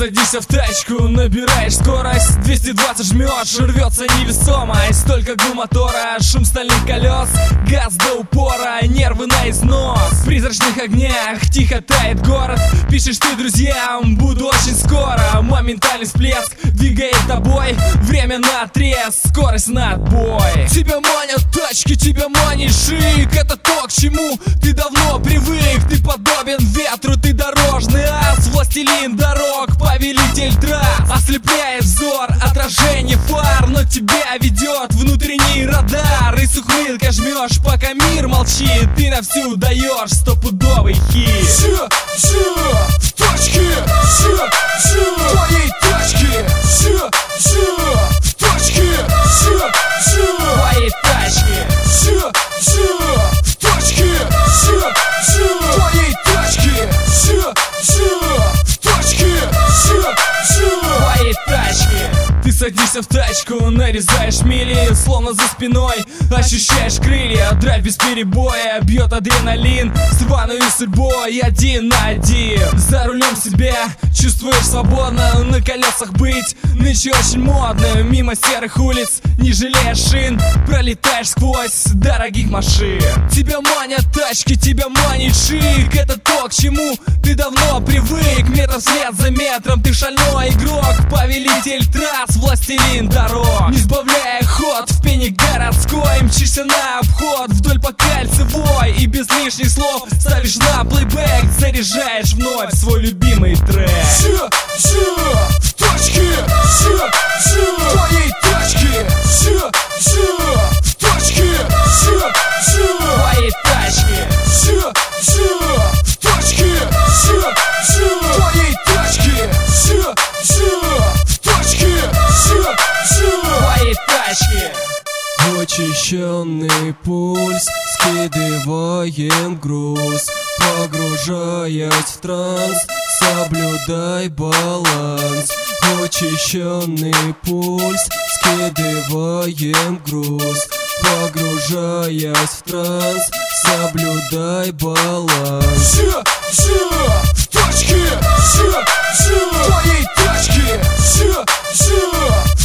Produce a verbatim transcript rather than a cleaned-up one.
садишься в тачку, набираешь скорость, двести двадцать жмешь, рвется невесомость. Только гул мотора, шум стальных колес, газ до упора, нервы на износ. В призрачных огнях тихо тает город. Пишешь ты друзьям, буду очень скоро. Моментальный всплеск двигает тобой, время на отрез, скорость на отбой. Тебя манят тачки, тебя манит шик. Это то, к чему ты давно привык. Ты подобен ветру, ты дорожный ас, властелин дорог, повелитель трасс. Ослепляет взор отражение фар, но тебя ведет внутренний радар. И с ухмылкой жмешь, пока мир молчит. Ты на всю даешь стопудовый хит. Все, все, в точке, все, все, в твоей тачке. Все, все, в точке, все, все, в твоей тачке. Все, все, в точке, все, все, в твоей тачке. Все, все, в точке, все, все, в твоей тачке. Ты садишься в тачку, нарезаешь мили, словно за спиной ощущаешь крылья. Драйв без перебоя, бьет адреналин, с рваной судьбой один на один. За рулем себя чувствуешь свободно, на колесах быть нынче очень модно. Мимо серых улиц, не жалея шин, пролетаешь сквозь дорогих машин. Тебя манят тачки, тебя манит шик. Это то, к чему ты давно привык. Метр вслед за метром, ты шальной игрок, повелитель трасс, властелин дорог. Не сбавляя ход в пене городской, мчишься на обход вдоль по кольцевой. И без лишних слов ставишь на плейбэк, заряжаешь вновь свой любимый трек. Все, все, в точке, все, все, в твоей тачке. Все, все, в точке, все, все, в твоей тачке. Все, все, в точке, все, все, в твоей тачке. Все, все, в точке, все, все, в твоей тачке. Учащенный пульс, скидываем груз, погружаясь в транс, соблюдай баланс. Учащенный пульс, скидываем груз, погружаясь в транс, соблюдай баланс. Все, все, в точке, все, все, в твоей тачке. Все, все,